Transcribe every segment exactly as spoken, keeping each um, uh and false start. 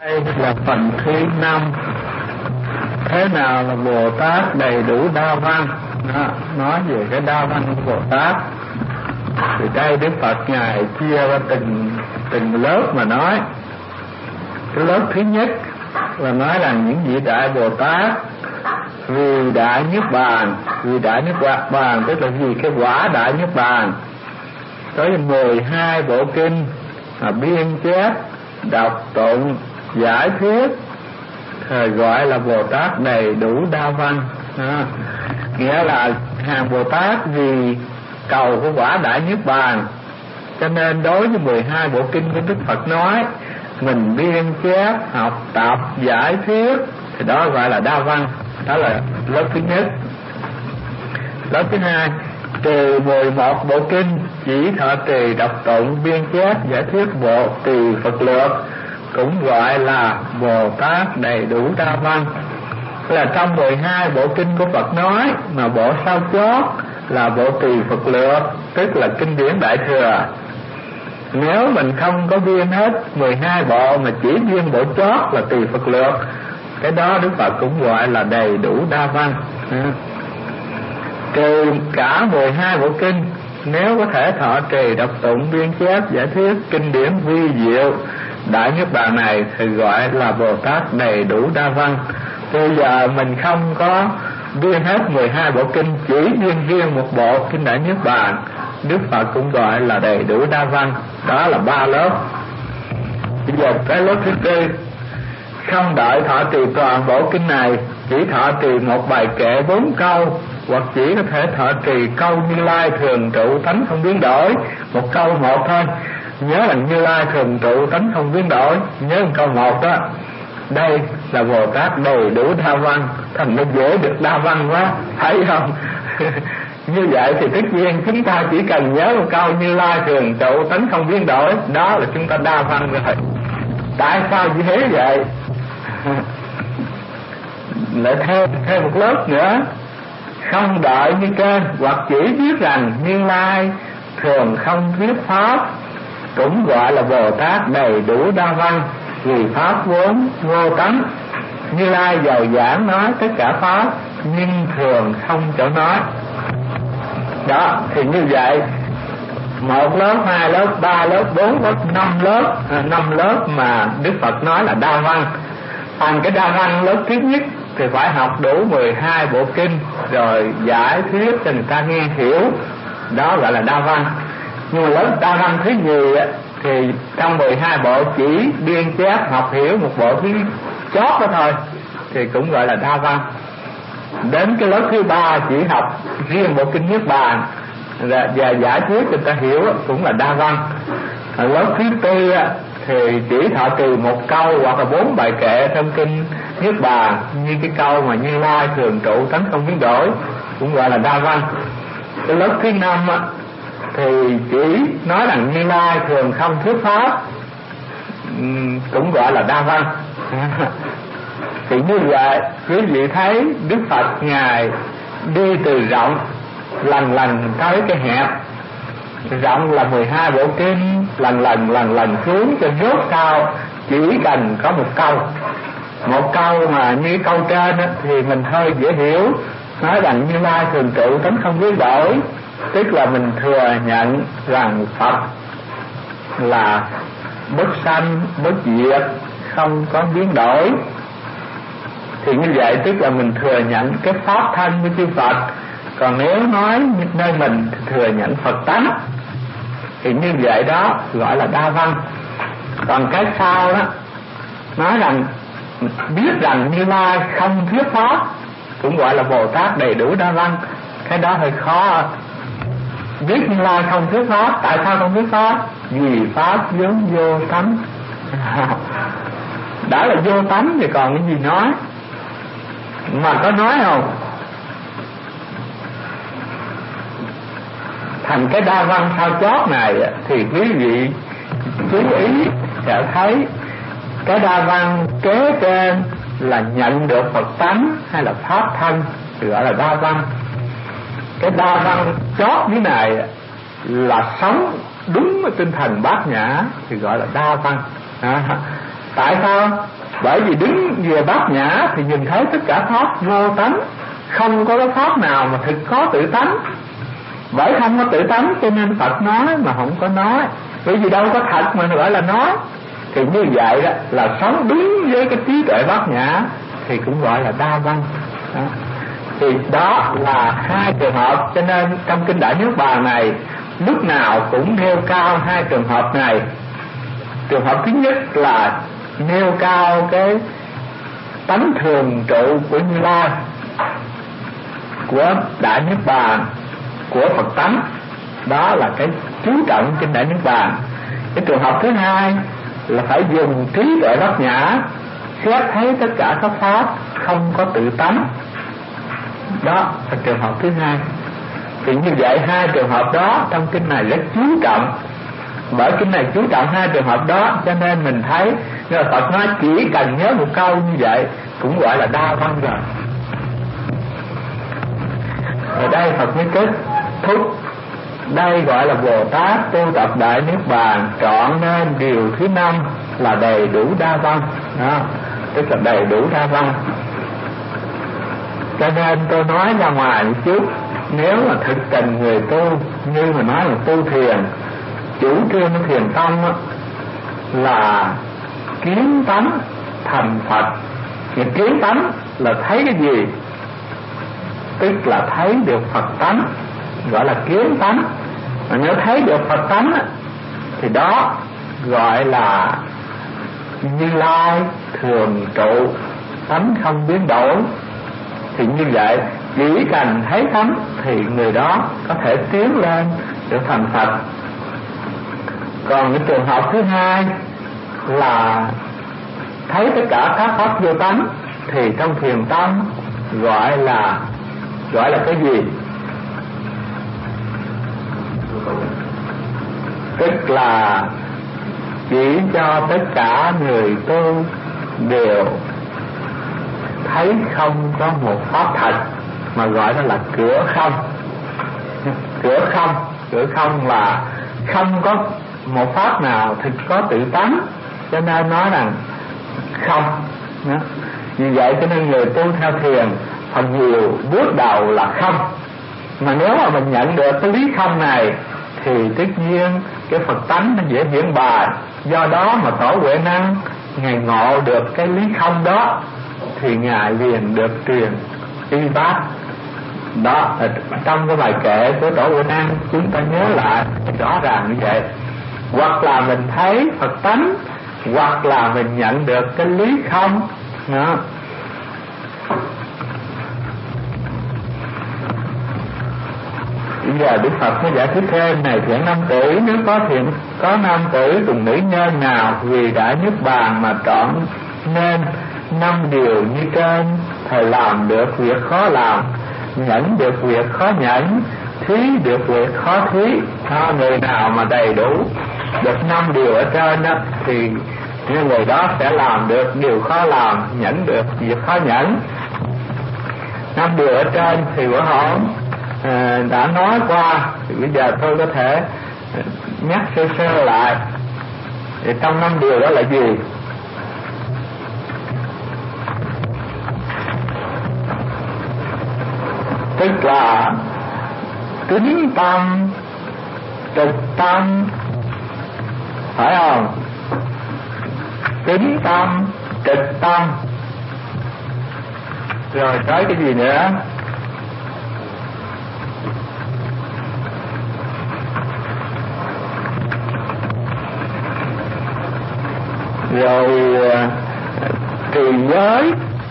Đây là phần thứ năm. Thế nào là Bồ Tát đầy đủ đa văn? Đó, nói về cái đa văn của Bồ Tát. Thì đây Đức Phật ngài chia ra từng từng lớp mà nói. Cái lớp thứ nhất là nói rằng những vị đại Bồ Tát vì đại niết bàn, vì đại niết bàn tức là vì cái quả đại niết bàn. Tới mười hai bộ kinh mà biên chép, đọc tụng, giải thuyết, thời gọi là Bồ Tát đầy đủ đa văn. À, nghĩa là hàng Bồ Tát vì cầu cái quả đại niết bàn, cho nên đối với mười hai bộ kinh của Đức Phật nói, mình biên chép, học tập, giải thuyết, thì đó gọi là đa văn. Đó là lớp thứ nhất. Lớp thứ hai, trừ mười một bộ kinh chỉ thọ trì, đọc tụng, biên chép, giải thuyết bộ tỳ Phật lược, cũng gọi là Bồ Tát đầy đủ đa văn. Là trong mười hai bộ kinh của Phật nói, mà bộ sau chót là bộ tỳ Phật lược, tức là kinh điển Đại Thừa. Nếu mình không có biên hết mười hai bộ mà chỉ biên bộ chót là tỳ Phật lược, cái đó Đức Phật cũng gọi là đầy đủ đa văn. Trừ cả mười hai bộ kinh, nếu có thể thọ trì, đọc tụng, biên chép, giải thuyết kinh điển vi diệu đại niết bàn này thì gọi là Bồ Tát đầy đủ đa văn. Bây giờ mình không có biên hết mười hai bộ kinh, chỉ biên riêng một bộ kinh đại niết bàn, Đức Phật cũng gọi là đầy đủ đa văn. Đó là ba lớp. Bây giờ cái lớp thứ tư, không đợi thọ trì toàn bộ kinh này, chỉ thọ trì một bài kệ bốn câu, hoặc chỉ có thể thọ trì câu Như Lai thường trụ tánh không biến đổi, một câu một thôi. Nhớ là Như Lai thường trụ tánh không biến đổi, nhớ một câu một đó. Đây là Bồ Tát đầy đủ đa văn. Thành nó dễ được đa văn quá, thấy không? Như vậy thì tất nhiên chúng ta chỉ cần nhớ một câu Như Lai thường trụ tánh không biến đổi, đó là chúng ta đa văn rồi. Tại sao dễ vậy? Lại thêm thêm một lớp nữa, không đợi như trên, hoặc chỉ biết rằng Như Lai thường không thuyết pháp, cũng gọi là Bồ Tát đầy đủ đa văn, vì pháp vốn vô tánh. Như Lai giàu giảng nói tất cả pháp, nhưng thường không chỗ nói. Đó, thì như vậy một lớp, hai lớp, ba lớp, bốn lớp, năm lớp, năm lớp mà Đức Phật nói là đa văn. Thành cái đa văn lớp thứ nhất thì phải học đủ mười hai bộ kinh rồi giải thuyết cho người ta nghe hiểu, đó gọi là đa văn. Nhưng mà lớp đa văn thứ nhì thì trong mười hai bộ chỉ biên chép học hiểu một bộ thứ chót đó thôi, thì cũng gọi là đa văn. Đến cái lớp thứ ba chỉ học riêng bộ kinh Niết Bàn và giải thuyết cho người ta hiểu, cũng là đa văn. Ở lớp thứ tư thì chỉ thọ trì một câu hoặc là bốn bài kệ trong kinh Niết Bàn, như cái câu mà Như Lai thường trụ tánh không biến đổi, cũng gọi là đa văn. Cái lớp thứ năm thì chỉ nói rằng Như Lai thường không thuyết pháp, cũng gọi là đa văn. Thì như vậy quý vị thấy Đức Phật ngài đi từ rộng lần lần tới cái hẹp. Rộng là mười hai bộ kinh, lần lần lần lần xuống cho rốt cao chỉ cần có một câu. Một câu mà như câu trên thì mình hơi dễ hiểu, nói rằng Như Lai thường trụ tánh không biến đổi, tức là mình thừa nhận rằng Phật là bất sanh bất diệt, không có biến đổi. Thì như vậy tức là mình thừa nhận cái pháp thân của chư Phật. Còn nếu nói nơi mình thừa nhận Phật tánh, thì như vậy đó gọi là đa văn. Còn cái sau đó nói rằng biết rằng Như Lai không thuyết pháp, cũng gọi là Bồ Tát đầy đủ đa văn. Cái đó hơi khó. Biết Như Lai không thuyết pháp, tại sao không thuyết pháp? Vì pháp vốn vô tánh. Đã là vô tánh thì còn cái gì nói? Mà có nói không? Thành cái đa văn sao chót này thì quý vị chú ý sẽ thấy cái đa văn kế trên là nhận được Phật tánh hay là pháp thân thì gọi là đa văn. Cái đa văn chót như này là sống đúng với tinh thần bát nhã thì gọi là đa văn. À, Tại sao? Bởi vì đứng về bát nhã thì nhìn thấy tất cả pháp vô tánh, không có cái pháp nào mà thực có tự tánh. Bởi không có tự tánh cho nên Phật nói mà không có nói, bởi vì đâu có thật mà gọi là nói. Thì như vậy đó là sống đúng với cái trí tuệ bát nhã thì cũng gọi là đa văn đó. Thì đó là hai trường hợp, cho nên trong kinh Đại Niết Bàn này lúc nào cũng nêu cao hai trường hợp này. Trường hợp thứ nhất là nêu cao cái tánh thường trụ của Như Lai, của Đại Niết Bàn, của Phật tánh. Đó là cái chú trọng trên Đại Niết Bàn. Cái trường hợp thứ hai là phải dùng trí tuệ bát nhã xét thấy tất cả các pháp không có tự tánh. Đó là trường hợp thứ hai. Thì như vậy hai trường hợp đó trong kinh này rất chú trọng. Bởi kinh này chú trọng hai trường hợp đó cho nên mình thấy rồi Phật nói chỉ cần nhớ một câu như vậy cũng gọi là đa văn rồi. Ở đây Phật mới kết thúc. Đây gọi là Bồ Tát tu tập Đại Niết Bàn trọn nên điều thứ năm là đầy đủ đa văn đó, tức là đầy đủ đa văn. Cho nên tôi nói ra ngoài một chút, nếu mà thực tình người tu như mà nói là tu thiền, chủ trương của thiền tông là kiến tánh thành Phật. Thì kiến tánh là thấy cái gì? Tức là thấy được Phật tánh, gọi là kiến tánh. Mà nếu thấy được Phật tánh thì đó gọi là Như Lai thường trụ, tánh không biến đổi. Thì như vậy chỉ cần thấy tánh thì người đó có thể tiến lên trở thành Phật. Còn cái trường hợp thứ hai là thấy tất cả các pháp vô tánh thì trong thiền tông gọi là gọi là cái gì? Tức là chỉ cho tất cả người tu đều thấy không có một pháp thật, mà gọi đó là cửa không. Cửa không, cửa không là không có một pháp nào thực có tự tánh, cho nên nói rằng không đó. Vì vậy cho nên người tu theo thiền phần nhiều bước đầu là không. Mà nếu mà mình nhận được cái lý không này thì tất nhiên cái Phật tánh nó dễ hiển bài. Do đó mà Tổ Huệ Năng Ngài ngộ được cái lý không đó thì Ngài liền được truyền y bát. Đó, trong cái bài kệ của Tổ Huệ Năng chúng ta nhớ lại rõ ràng như vậy. Hoặc là mình thấy Phật tánh, hoặc là mình nhận được cái lý không đó. Bây giờ Đức Phật mới giải thích thêm này: thiện nam tử, nếu có thiện có nam tử cùng nữ nhân nào vì Đại Niết Bàn mà trọn nên năm điều như trên, thời làm được việc khó làm, nhẫn được việc khó nhẫn, thí được việc khó thí. À, người nào mà đầy đủ được năm điều ở trên đó thì người đó sẽ làm được điều khó làm, nhẫn được việc khó nhẫn. Năm điều ở trên thì bữa hôm à, đã nói qua, thì bây giờ tôi có thể nhắc sơ sơ lại. Thì trong năm điều đó là gì? Tức là kính tâm, trực tâm, phải không? Kính tâm, trực tâm, rồi tới cái gì nữa? Rồi trì giới,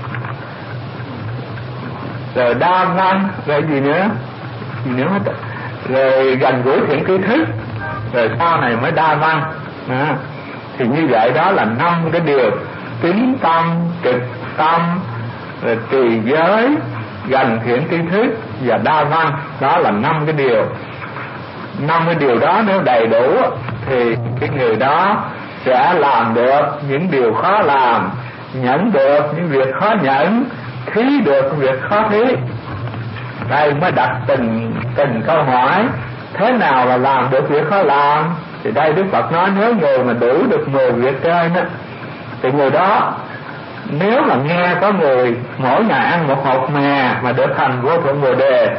rồi đa văn, rồi gì nữa? Gì nữa hết? Rồi gần gũi thiện tri thức, rồi sau này mới đa văn. À, thì như vậy đó là năm cái điều: kính tâm, trực tâm, rồi trì giới, gần thiện tri thức và đa văn. Đó là năm cái điều. Năm cái điều đó nếu đầy đủ thì cái người đó sẽ làm được những điều khó làm, nhẫn được những việc khó nhẫn, thí được việc khó thí. Đây mới đặt từng từng câu hỏi: thế nào là làm được việc khó làm? Thì đây Đức Phật nói nếu người mà đủ được mười việc trên á Thì người đó nếu mà nghe có người mỗi ngày ăn một hột mè mà được thành vô thượng Bồ Đề,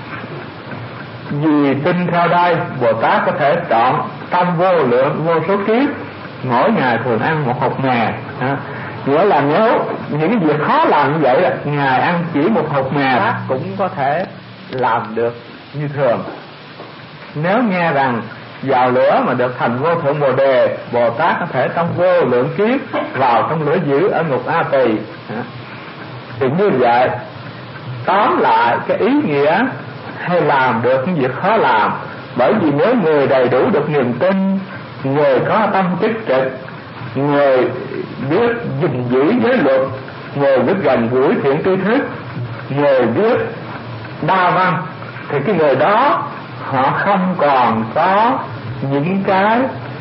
vì tin theo đây Bồ Tát có thể chọn trong vô lượng vô số kiếp mỗi ngày thường ăn một hột mè. Nghĩa là nếu những cái việc khó làm như vậy, ngài ăn chỉ một hột mè cũng có thể làm được như thường. Nếu nghe rằng vào lửa mà được thành vô thượng Bồ Đề, Bồ Tát có thể trong vô lượng kiếp vào trong lửa dữ ở ngục A Tỳ. Thì như vậy tóm lại cái ý nghĩa hay làm được những việc khó làm, bởi vì nếu người đầy đủ được niềm tin, người có tâm tích trực, người biết gìn giữ giới luật, người biết gần gũi thiện tri thức, người biết đa văn, thì cái người đó họ không còn có những cái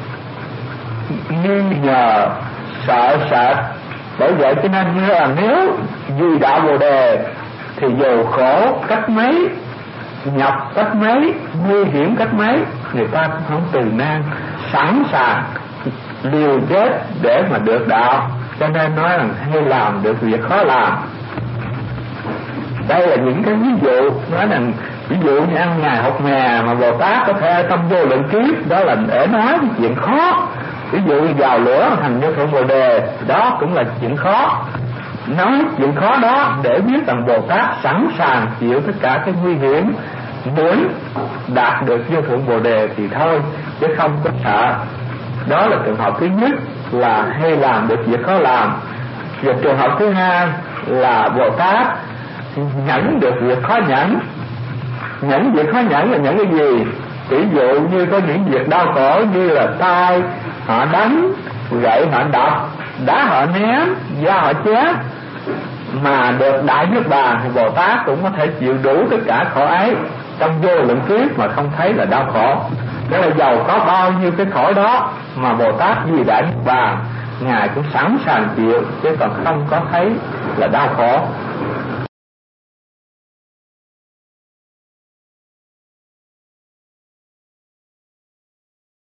nghi ngờ sợ sệt. Bởi vậy cho nên như là nếu vì đạo Bồ Đề thì dù khổ cách mấy, nhọc cách mấy, nguy hiểm cách mấy, người ta cũng không từ nan, sẵn sàng liều chết để mà được đạo. Cho nên nói rằng hay làm được việc khó làm. Đây là những cái ví dụ, nói rằng ví dụ như ăn ngày hột mè mà Bồ Tát có thể trong vô lượng kiếp, đó là để nói cái chuyện khó. Ví dụ như vào lửa thành vô thượng Bồ Đề, đó cũng là chuyện khó. Nói chuyện khó đó để biết rằng Bồ Tát sẵn sàng chịu tất cả cái nguy hiểm, muốn đạt được vô thượng Bồ Đề thì thôi, chứ không có sợ. Đó là trường hợp thứ nhất, là hay làm được việc khó làm. Và trường hợp thứ hai là Bồ Tát nhẫn được việc khó nhẫn. Nhẫn việc khó nhẫn là nhẫn cái gì? Ví dụ như có những việc đau khổ như là tai họ đánh, gậy họ đập, đá họ ném, da họ chết, mà được đại niết bàn thì Bồ Tát cũng có thể chịu đủ tất cả khổ ấy trong vô lượng kiếp mà không thấy là đau khổ. Đó là giàu có bao nhiêu cái khổ đó mà Bồ Tát vì đại niết bàn ngài cũng sẵn sàng chịu, chứ còn không có thấy là đau khổ.